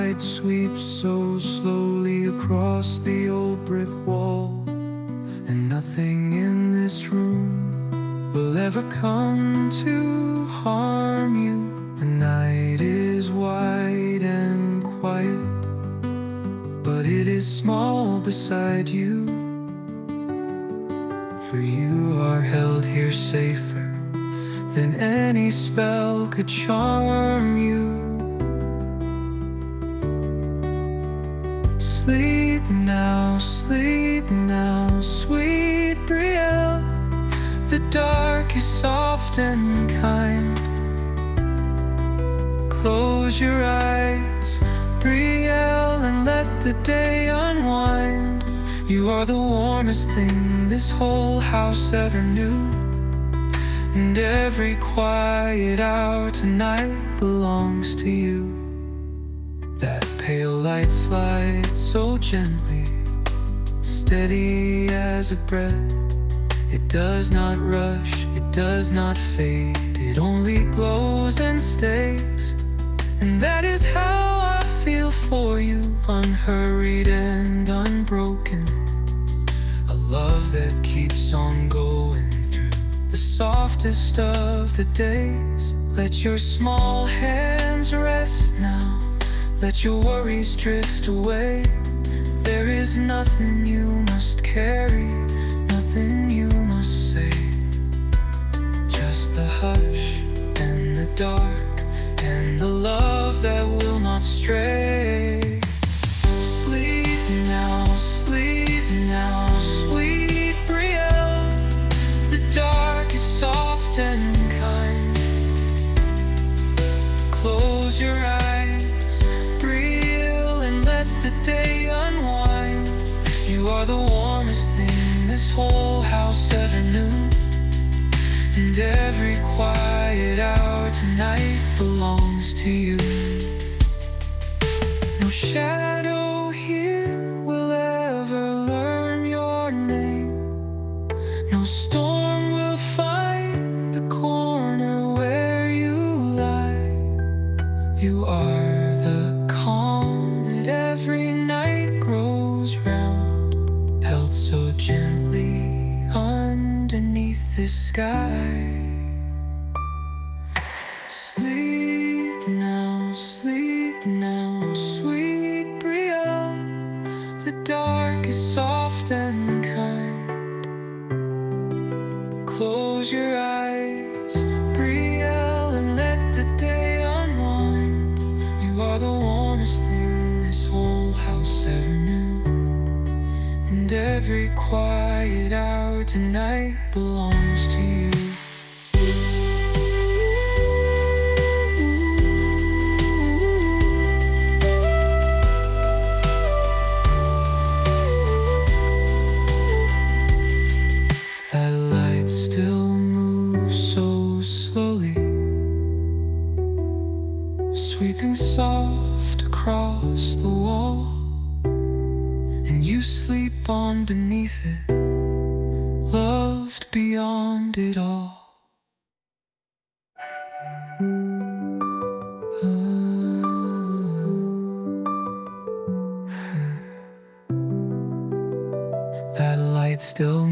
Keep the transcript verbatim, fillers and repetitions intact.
light sweeps so slowly across the old brick wall, and nothing in this room will ever come to harm you. The night is wide and quiet, but it is small beside you. For you are held here safer than any spell could charm you. Sleep now, sleep now, sweet Brielle. The dark is soft and kind. Close your eyes, Brielle, and let the day unwind. You are the warmest thing this whole house ever knew, and every quiet hour tonight belongs to you. That pale light slides so gently, steady as a breath. It does not rush, it does not fade, it only glows and stays. And that is how I feel for you, unhurried and unbroken. A love that keeps on going through the softest of the days. Let your small hands rest now, let your worries drift away. There is nothing you must carry, nothing you must say. Just the hush and the dark and the love that will not stray. Sleep now, sleep now, sweet Brielle. The dark is soft and kind. Close your eyes, Brielle, and let the day unwind. You are the warmest thing this whole house ever knew, and every quiet hour tonight belongs to you. No shadow here will ever learn your name. No storm will find the corner where you lie. You are the calm that every night grows round, held so gently underneath the sky. Sleep now, sleep now, sweet Brielle. The dark is soft and kind. Close your eyes, Brielle, and let the day unwind. You are the warmest thing this whole house ever knew, and every quiet hour tonight belongs to you. That light still moves so slowly, sweeping soft across the wall, and you sleep on beneath it, loved beyond it all. That light still